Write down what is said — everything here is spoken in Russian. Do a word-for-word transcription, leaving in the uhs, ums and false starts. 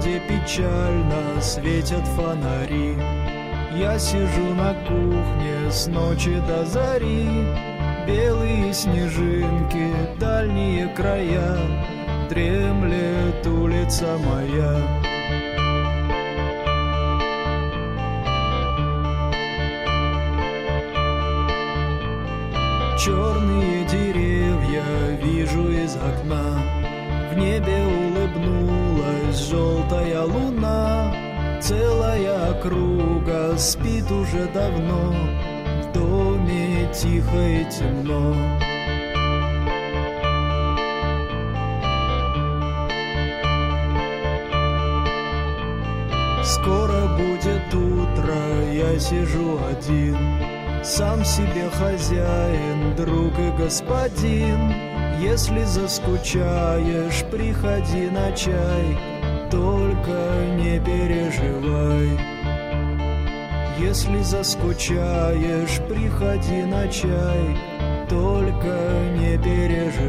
городе печально светят фонари. Я сижу на кухне с ночи до зари. Белые снежинки, дальние края, дремлет улица моя. Черные деревья вижу из окна. В небе улыбнулась желтая луна. Целая округа спит уже давно. В доме тихо и темно. Скоро будет утро, я сижу один. Сам себе хозяин, друг и господин. Если заскучаешь, приходи на чай, только не переживай. Если заскучаешь, приходи на чай, только не переживай.